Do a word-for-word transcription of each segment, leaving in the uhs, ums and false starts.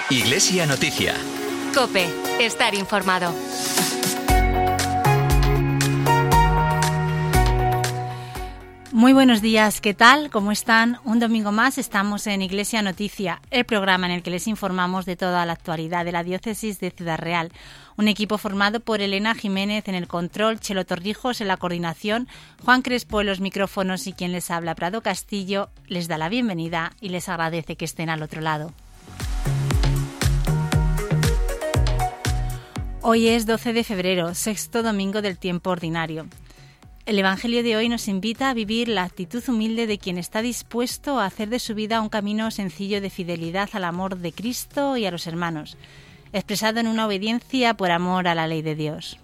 Iglesia Noticia. COPE. Estar informado. Muy buenos días, ¿qué tal? ¿Cómo están? Un domingo más estamos en Iglesia Noticia, el programa en el que les informamos de toda la actualidad de la diócesis de Ciudad Real. Un equipo formado por Elena Jiménez en el control, Chelo Torrijos en la coordinación, Juan Crespo en los micrófonos y quien les habla, Prado Castillo, les da la bienvenida y les agradece que estén al otro lado. Hoy es doce de febrero, sexto domingo del tiempo ordinario. El Evangelio de hoy nos invita a vivir la actitud humilde de quien está dispuesto a hacer de su vida un camino sencillo de fidelidad al amor de Cristo y a los hermanos, expresado en una obediencia por amor a la ley de Dios.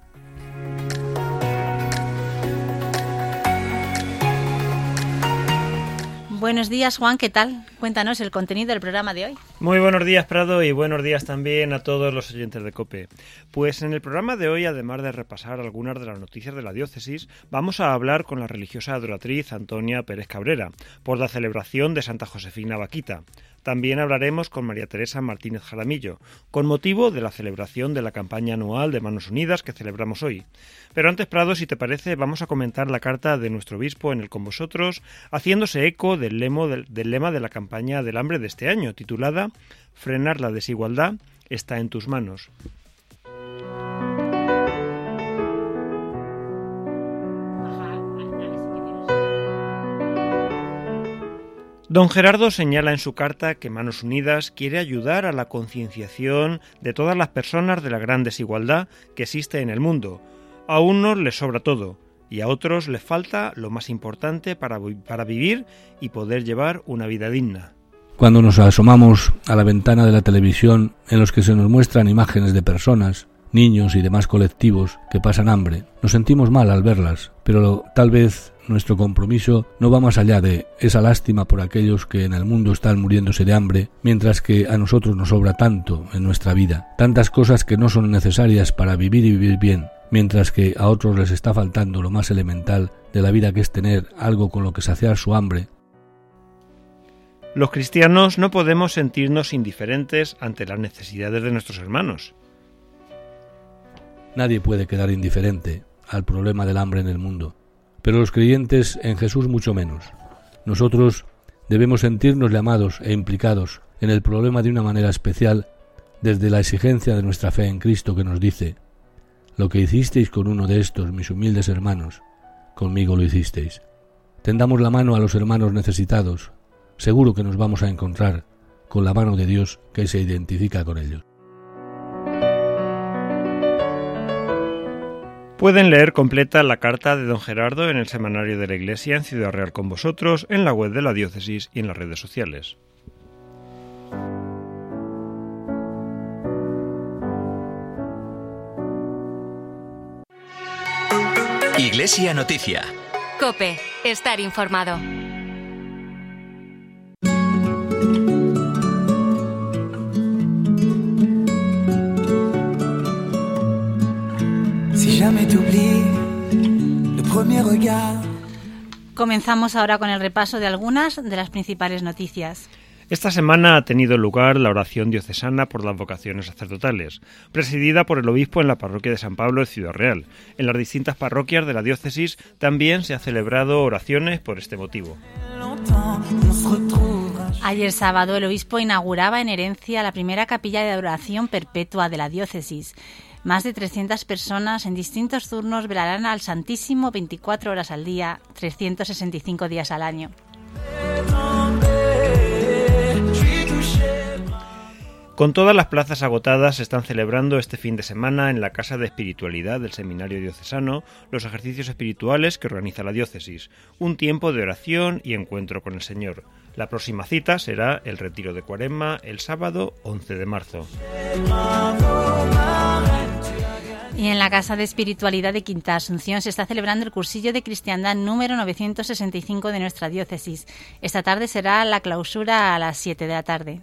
Buenos días, Juan, ¿qué tal? Cuéntanos el contenido del programa de hoy. Muy buenos días, Prado, y buenos días también a todos los oyentes de COPE. Pues en el programa de hoy, además de repasar algunas de las noticias de la diócesis, vamos a hablar con la religiosa adoratriz Antonia Pérez Cabrera por la celebración de Santa Josefina Baquita. También hablaremos con María Teresa Martínez Jaramillo, con motivo de la celebración de la campaña anual de Manos Unidas que celebramos hoy. Pero antes, Prado, si te parece, vamos a comentar la carta de nuestro obispo en el Con Vosotros, haciéndose eco del, lemo, del, del lema de la campaña del hambre de este año, titulada «Frenar la desigualdad está en tus manos». Don Gerardo señala en su carta que Manos Unidas quiere ayudar a la concienciación de todas las personas de la gran desigualdad que existe en el mundo. A unos les sobra todo y a otros les falta lo más importante para, para vivir y poder llevar una vida digna. Cuando nos asomamos a la ventana de la televisión en los que se nos muestran imágenes de personas, niños y demás colectivos que pasan hambre, nos sentimos mal al verlas, pero tal vez nuestro compromiso no va más allá de esa lástima por aquellos que en el mundo están muriéndose de hambre, mientras que a nosotros nos sobra tanto en nuestra vida, tantas cosas que no son necesarias para vivir y vivir bien, mientras que a otros les está faltando lo más elemental de la vida, que es tener algo con lo que saciar su hambre. Los cristianos no podemos sentirnos indiferentes ante las necesidades de nuestros hermanos. Nadie puede quedar indiferente al problema del hambre en el mundo, pero los creyentes en Jesús mucho menos. Nosotros debemos sentirnos llamados e implicados en el problema de una manera especial desde la exigencia de nuestra fe en Cristo, que nos dice: «Lo que hicisteis con uno de estos, mis humildes hermanos, conmigo lo hicisteis». Tendamos la mano a los hermanos necesitados, seguro que nos vamos a encontrar con la mano de Dios que se identifica con ellos. Pueden leer completa la carta de don Gerardo en el Semanario de la Iglesia en Ciudad Real con Vosotros, en la web de la diócesis y en las redes sociales. Iglesia Noticia. COPE. Estar informado. Comenzamos ahora con el repaso de algunas de las principales noticias. Esta semana ha tenido lugar la oración diocesana por las vocaciones sacerdotales, presidida por el obispo en la parroquia de San Pablo de Ciudad Real. En las distintas parroquias de la diócesis también se han celebrado oraciones por este motivo. Ayer sábado el obispo inauguraba en Herencia la primera capilla de adoración perpetua de la diócesis. Más de trescientas personas en distintos turnos velarán al Santísimo veinticuatro horas al día, trescientos sesenta y cinco días al año. Con todas las plazas agotadas, se están celebrando este fin de semana en la Casa de Espiritualidad del Seminario Diocesano los ejercicios espirituales que organiza la diócesis, un tiempo de oración y encuentro con el Señor. La próxima cita será el Retiro de Cuaresma el sábado once de marzo. Y en la Casa de Espiritualidad de Quinta Asunción se está celebrando el cursillo de cristiandad número novecientos sesenta y cinco de nuestra diócesis. Esta tarde será la clausura a las siete de la tarde.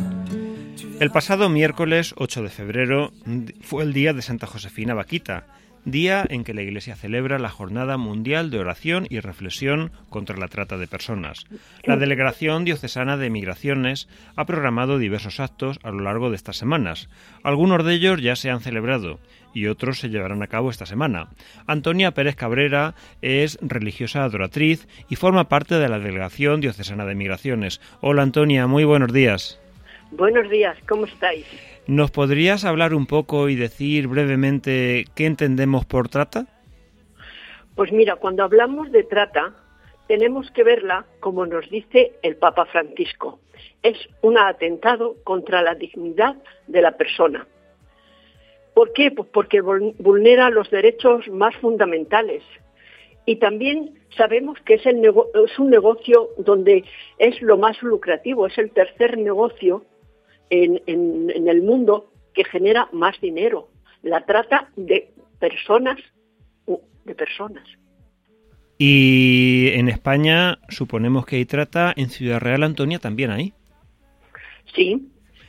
El pasado miércoles ocho de febrero fue el día de Santa Josefina Baquita, día en que la Iglesia celebra la Jornada Mundial de Oración y Reflexión contra la Trata de Personas. La Delegación Diocesana de Migraciones ha programado diversos actos a lo largo de estas semanas. Algunos de ellos ya se han celebrado y otros se llevarán a cabo esta semana. Antonia Pérez Cabrera es religiosa adoratriz y forma parte de la Delegación Diocesana de Migraciones. Hola Antonia, muy buenos días. Buenos días, ¿cómo estáis? ¿Nos podrías hablar un poco y decir brevemente qué entendemos por trata? Pues mira, cuando hablamos de trata, tenemos que verla como nos dice el Papa Francisco. Es un atentado contra la dignidad de la persona. ¿Por qué? Pues porque vulnera los derechos más fundamentales. Y también sabemos que es, el nego- es un negocio donde es lo más lucrativo, es el tercer negocio En, en, en el mundo que genera más dinero, la trata de personas, de personas. Y en España suponemos que hay trata, en Ciudad Real, Antonia, también hay. Sí,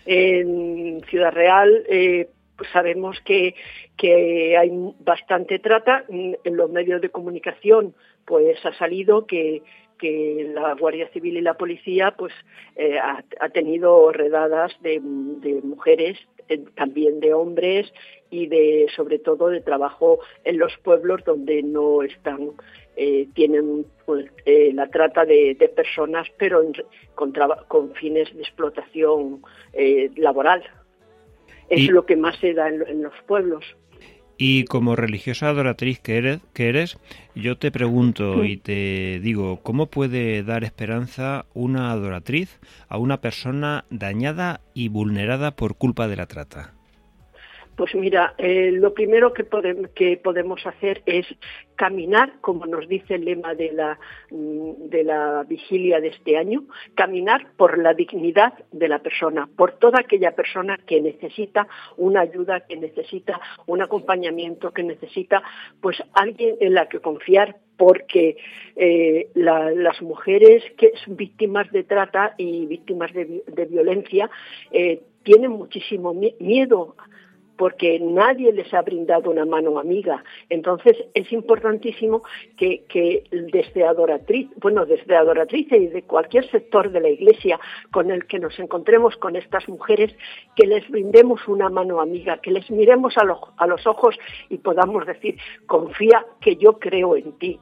en Ciudad Real eh, pues sabemos que, que hay bastante trata, en los medios de comunicación pues ha salido que que la Guardia Civil y la policía pues eh, ha, ha tenido redadas de, de mujeres, eh, también de hombres y de sobre todo de trabajo en los pueblos donde no están, eh, tienen pues, eh, la trata de, de personas, pero en, con, traba, con fines de explotación eh, laboral. Es y... lo que más se da en, en los pueblos. Y como religiosa adoratriz que eres, que eres, yo te pregunto y te digo, ¿cómo puede dar esperanza una adoratriz a una persona dañada y vulnerada por culpa de la trata? Pues mira, eh, lo primero que, pode- que podemos hacer es caminar, como nos dice el lema de la, de la vigilia de este año, caminar por la dignidad de la persona, por toda aquella persona que necesita una ayuda, que necesita un acompañamiento, que necesita pues alguien en la que confiar, porque eh, la, las mujeres que son víctimas de trata y víctimas de, de violencia eh, tienen muchísimo miedo, porque nadie les ha brindado una mano amiga. Entonces es importantísimo que, que desde adoratriz, bueno, desde adoratriz y de cualquier sector de la Iglesia con el que nos encontremos con estas mujeres, que les brindemos una mano amiga, que les miremos a, lo, a los ojos y podamos decir, confía que yo creo en ti.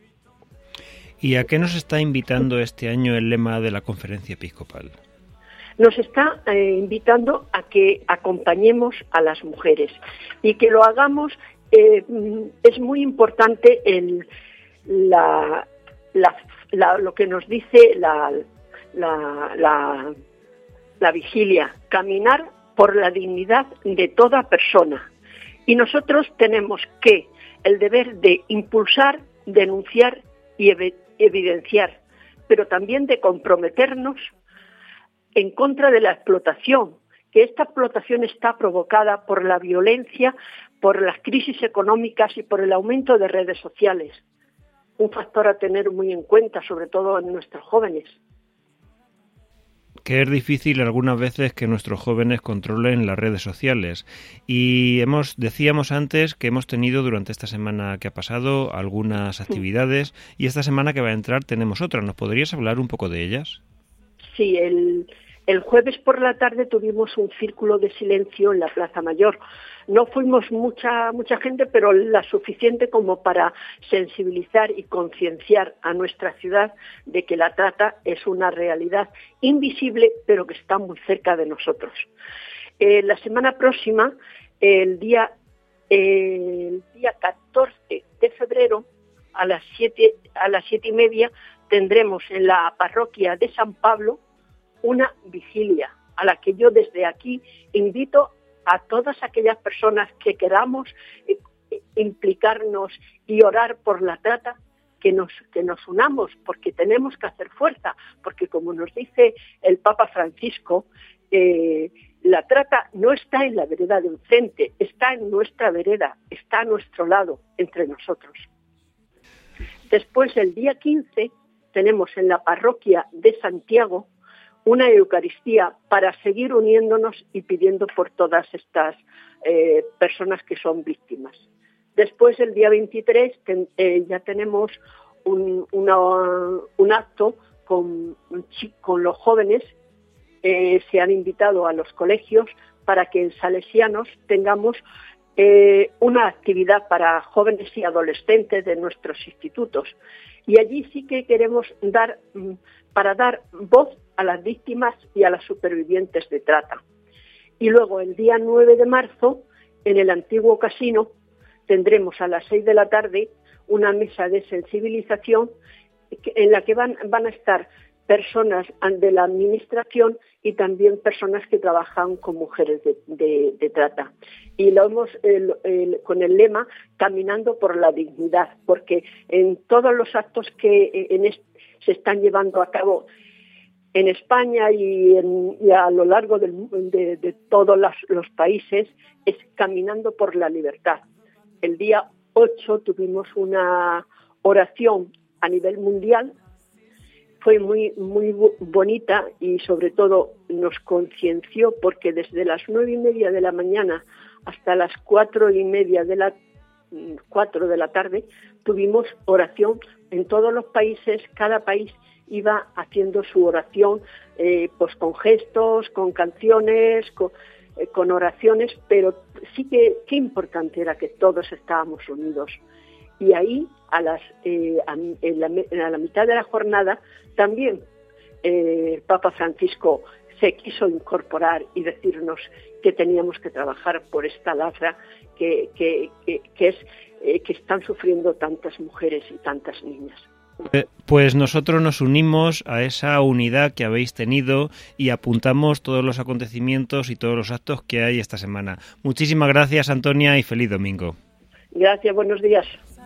¿Y a qué nos está invitando este año el lema de la Conferencia Episcopal? Nos está eh, invitando a que acompañemos a las mujeres y que lo hagamos. Eh, es muy importante el, la, la, la, lo que nos dice la, la, la, la vigilia, caminar por la dignidad de toda persona. Y nosotros tenemos que el deber de impulsar, denunciar y ev- evidenciar, pero también de comprometernos en contra de la explotación, que esta explotación está provocada por la violencia, por las crisis económicas y por el aumento de redes sociales. Un factor a tener muy en cuenta, sobre todo en nuestros jóvenes. Que es difícil algunas veces que nuestros jóvenes controlen las redes sociales. Y hemos decíamos antes que hemos tenido durante esta semana que ha pasado algunas actividades y esta semana que va a entrar tenemos otra. ¿Nos podrías hablar un poco de ellas? Sí, el, el jueves por la tarde tuvimos un círculo de silencio en la Plaza Mayor. No fuimos mucha mucha gente, pero la suficiente como para sensibilizar y concienciar a nuestra ciudad de que la trata es una realidad invisible, pero que está muy cerca de nosotros. Eh, la semana próxima, el día, eh, el día catorce de febrero, a las siete, a las siete y media, tendremos en la parroquia de San Pablo una vigilia a la que yo desde aquí invito a todas aquellas personas que queramos implicarnos y orar por la trata, que nos, que nos unamos, porque tenemos que hacer fuerza, porque como nos dice el Papa Francisco, eh, la trata no está en la vereda de enfrente, está en nuestra vereda, está a nuestro lado, entre nosotros. Después, el día quince, tenemos en la parroquia de Santiago una Eucaristía para seguir uniéndonos y pidiendo por todas estas eh, personas que son víctimas. Después, el día veintitrés, ten, eh, ya tenemos un, una, un acto con, con los jóvenes. Eh, se han invitado a los colegios para que en Salesianos tengamos eh, una actividad para jóvenes y adolescentes de nuestros institutos. Y allí sí que queremos dar, para dar voz a las víctimas y a las supervivientes de trata. Y luego, el día nueve de marzo, en el antiguo casino, tendremos a las seis de la tarde una mesa de sensibilización en la que van, van a estar personas de la administración y también personas que trabajan con mujeres de, de, de trata. Y lo hemos el, el, con el lema Caminando por la Dignidad, porque en todos los actos que en est, se están llevando a cabo en España y, en, y a lo largo del, de, de todos los, los países es Caminando por la Libertad. El día ocho tuvimos una oración a nivel mundial. Fue muy muy bonita y sobre todo nos concienció, porque desde las nueve y media de la mañana hasta las cuatro y media de la cuatro de la tarde tuvimos oración en todos los países. Cada país iba haciendo su oración, eh, pues con gestos, con canciones, con, eh, con oraciones, pero sí que qué importante era que todos estábamos unidos. Y ahí, a, las, eh, a, en la, a la mitad de la jornada, también eh, el Papa Francisco se quiso incorporar y decirnos que teníamos que trabajar por esta lacra que, que, que, que, es, eh, que están sufriendo tantas mujeres y tantas niñas. Pues nosotros nos unimos a esa unidad que habéis tenido y apuntamos todos los acontecimientos y todos los actos que hay esta semana. Muchísimas gracias, Antonia, y feliz domingo. Gracias, buenos días.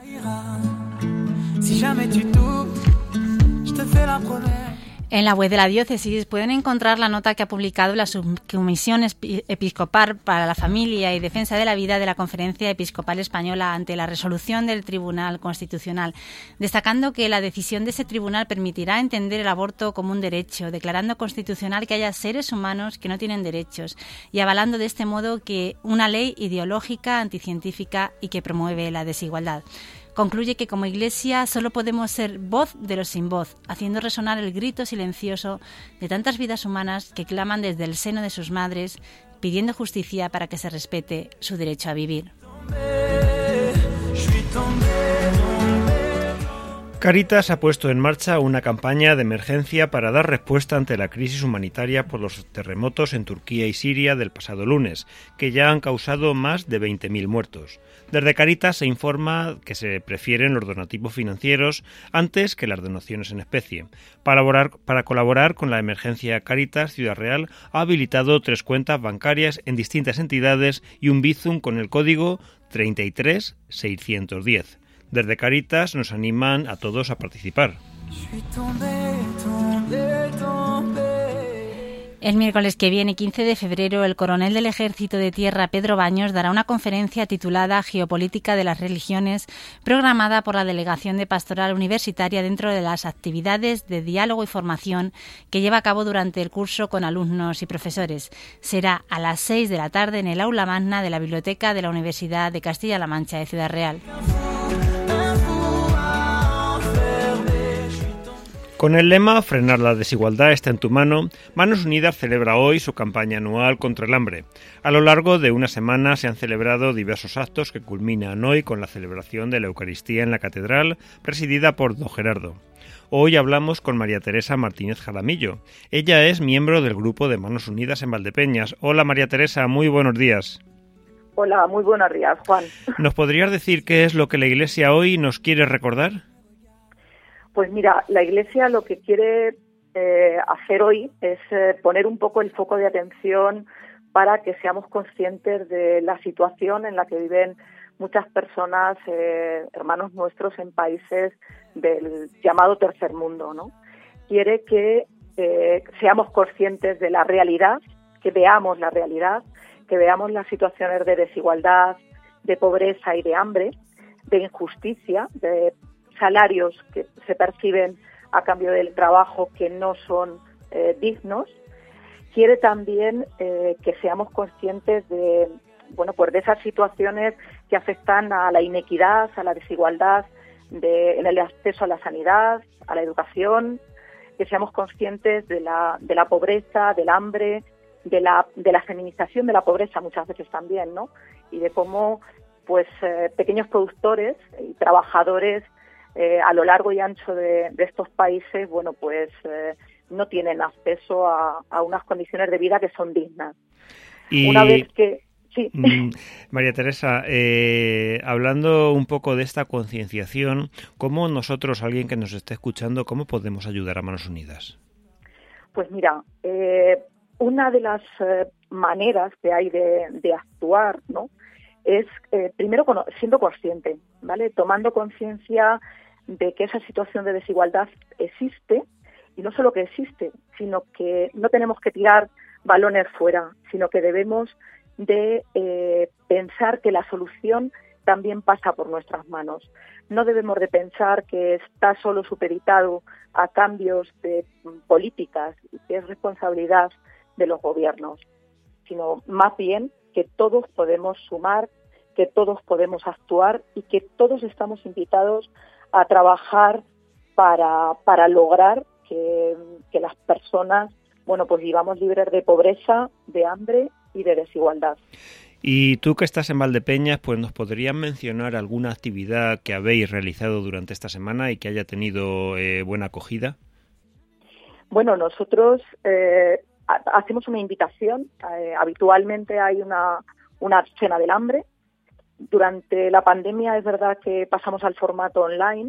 En la web de la diócesis pueden encontrar la nota que ha publicado la Subcomisión Episcopal para la Familia y Defensa de la Vida de la Conferencia Episcopal Española ante la resolución del Tribunal Constitucional, destacando que la decisión de ese tribunal permitirá entender el aborto como un derecho, declarando constitucional que haya seres humanos que no tienen derechos y avalando de este modo que una ley ideológica, anticientífica y que promueve la desigualdad. Concluye que como Iglesia solo podemos ser voz de los sin voz, haciendo resonar el grito silencioso de tantas vidas humanas que claman desde el seno de sus madres, pidiendo justicia para que se respete su derecho a vivir. Cáritas ha puesto en marcha una campaña de emergencia para dar respuesta ante la crisis humanitaria por los terremotos en Turquía y Siria del pasado lunes, que ya han causado más de veinte mil muertos. Desde Cáritas se informa que se prefieren los donativos financieros antes que las donaciones en especie. Para colaborar, para colaborar con la emergencia, Cáritas Ciudad Real ha habilitado tres cuentas bancarias en distintas entidades y un Bizum con el código treinta y tres seiscientos diez. Desde Cáritas nos animan a todos a participar. El miércoles que viene, quince de febrero, el coronel del Ejército de Tierra, Pedro Baños, dará una conferencia titulada Geopolítica de las Religiones, programada por la Delegación de Pastoral Universitaria dentro de las actividades de diálogo y formación que lleva a cabo durante el curso con alumnos y profesores. Será a las seis de la tarde en el aula magna de la Biblioteca de la Universidad de Castilla-La Mancha de Ciudad Real. Con el lema Frenar la desigualdad está en tu mano, Manos Unidas celebra hoy su campaña anual contra el hambre. A lo largo de una semana se han celebrado diversos actos que culminan hoy con la celebración de la Eucaristía en la Catedral, presidida por don Gerardo. Hoy hablamos con María Teresa Martínez Jaramillo. Ella es miembro del grupo de Manos Unidas en Valdepeñas. Hola María Teresa, muy buenos días. Hola, muy buenos días, Juan. ¿Nos podrías decir qué es lo que la Iglesia hoy nos quiere recordar? Pues mira, la Iglesia lo que quiere eh, hacer hoy es eh, poner un poco el foco de atención para que seamos conscientes de la situación en la que viven muchas personas, eh, hermanos nuestros, en países del llamado tercer mundo, ¿no? Quiere que eh, seamos conscientes de la realidad, que veamos la realidad, que veamos las situaciones de desigualdad, de pobreza y de hambre, de injusticia, de salarios que se perciben a cambio del trabajo que no son eh, dignos. Quiere también eh, que seamos conscientes de, bueno, pues de esas situaciones que afectan a la inequidad, a la desigualdad de, en el acceso a la sanidad, a la educación, que seamos conscientes de la, de la pobreza, del hambre, de la, de la feminización de la pobreza muchas veces también, ¿no? Y de cómo pues eh, pequeños productores y trabajadores eh, a lo largo y ancho de, de estos países, bueno, pues eh, no tienen acceso a, a unas condiciones de vida que son dignas. Y... Una vez que... Sí. María Teresa, eh, hablando un poco de esta concienciación, ¿cómo nosotros, alguien que nos esté escuchando, cómo podemos ayudar a Manos Unidas? Pues mira, eh, una de las eh, maneras que hay de, de actuar, ¿no?, es eh, primero siendo consciente, ¿vale? Tomando conciencia de que esa situación de desigualdad existe, y no solo que existe, sino que no tenemos que tirar balones fuera, sino que debemos de eh, pensar que la solución también pasa por nuestras manos. No debemos de pensar que está solo supeditado a cambios de políticas y que es responsabilidad de los gobiernos, sino más bien que todos podemos sumar, que todos podemos actuar y que todos estamos invitados a trabajar para, para lograr que, que las personas, bueno, pues vivamos libres de pobreza, de hambre y de desigualdad. Y tú que estás en Valdepeñas, pues nos podrías mencionar alguna actividad que habéis realizado durante esta semana y que haya tenido eh, buena acogida. Bueno, nosotros eh, hacemos una invitación. Eh, habitualmente hay una, una cena del hambre. Durante la pandemia es verdad que pasamos al formato online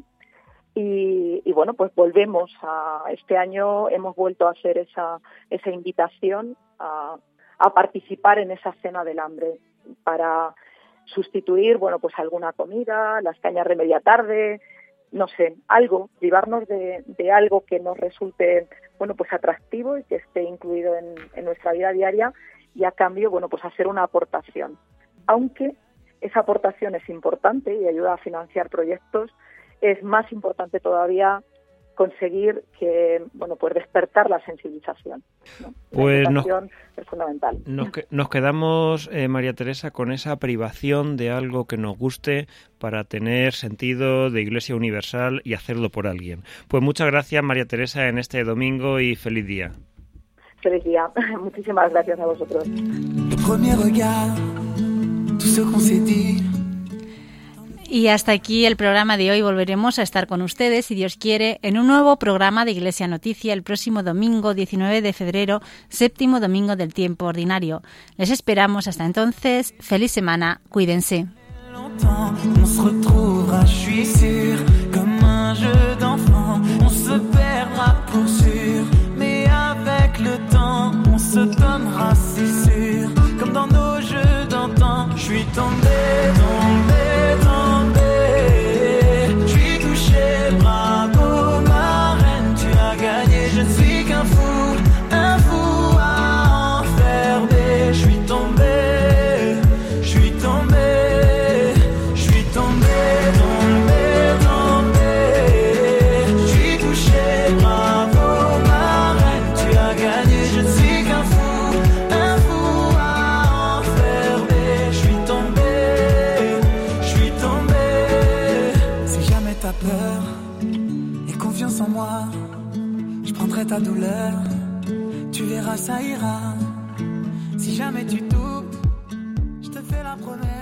y, y bueno, pues volvemos a este año, hemos vuelto a hacer esa, esa invitación a a participar en esa cena del hambre para sustituir, bueno, pues alguna comida, las cañas de media tarde, no sé, algo, privarnos de, de algo que nos resulte, bueno, pues atractivo y que esté incluido en, en nuestra vida diaria y a cambio, bueno, pues hacer una aportación. Aunque esa aportación es importante y ayuda a financiar proyectos, es más importante todavía conseguir que, bueno, pues despertar la sensibilización, ¿no? Pues la nos, es fundamental. Nos, que, nos quedamos, eh, María Teresa, con esa privación de algo que nos guste para tener sentido de Iglesia Universal y hacerlo por alguien. Pues muchas gracias, María Teresa, en este domingo y feliz día. Feliz día. Muchísimas gracias a vosotros. Y hasta aquí el programa de hoy. Volveremos a estar con ustedes, si Dios quiere, en un nuevo programa de Iglesia Noticia el próximo domingo diecinueve de febrero, séptimo domingo del tiempo ordinario. Les esperamos hasta entonces. Feliz semana. Cuídense. Ta douleur, tu verras, ça ira. Si jamais tu doutes, je te fais la promesse.